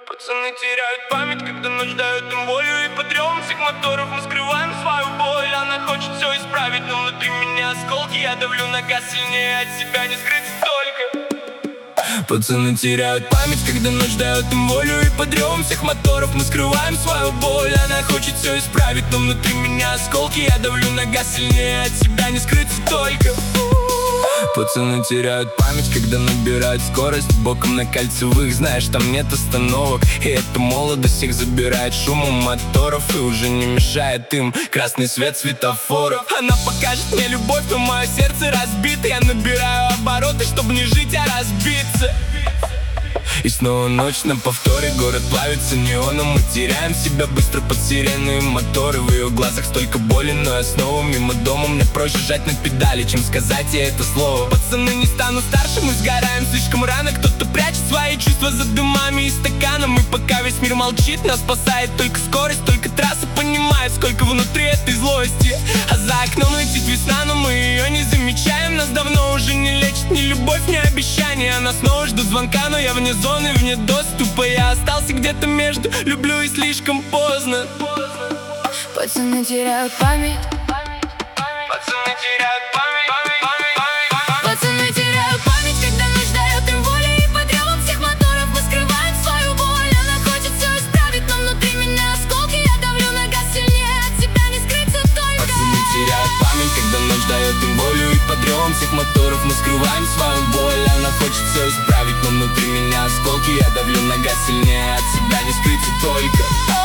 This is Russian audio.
Пацаны теряют память, когда ночь дает им волю. И под ревом всех моторов мы скрываем свою боль. Она хочет все исправить, но внутри меня осколки. Я давлю на газ сильнее, от себя не скрыться только. Пацаны теряют память, когда ночь дает им волю. И под ревом всех моторов мы скрываем свою боль. Она хочет все исправить, но внутри меня осколки. Я давлю на газ сильнее, от себя не скрыться только. Пацаны теряют память, когда набирают скорость боком на кольцевых, знаешь, там нет остановок. И эта молодость их забирает шумом моторов и уже не мешает им красный свет светофоров. Она покажет мне любовь, но мое сердце разбито. Я набираю обороты, чтобы не жить, а разбиться. И снова ночь на повторе, город плавится неоном. Мы теряем себя быстро под сирены и моторы. В ее глазах столько боли, но я снова мимо дома. Мне проще жать на педали, чем сказать ей это слово. Пацаны, не стану старше, мы сгораем слишком рано. Кто-то прячет свои чувства за дымами и стаканом. И пока весь мир молчит, нас спасает только скорость. Только трасса понимает, сколько внутри этой злости. А за окном летит весна, но мы ее не замечаем. Нас давно уже не лечит ни любовь, ни обещания. Она снова ждет звонка, но я вне зоны, вне доступа. Я остался где-то между люблю и слишком поздно. Пацаны теряют память. Пацаны теряют память. Пацаны теряют память, когда ночь дает им волю. И под ревом всех моторов мы скрываем свою боль. Она хочет все исправить, но внутри меня осколки. Я давлю на газ сильнее, от себя не скрыться только. Пацаны теряют память, когда ночь дает им волю. И под ревом всех моторов мы скрываем свою боль. Она хочет все исправить, но внутри меня осколки. Я давлю на газ сильнее, от себя не скрыться только.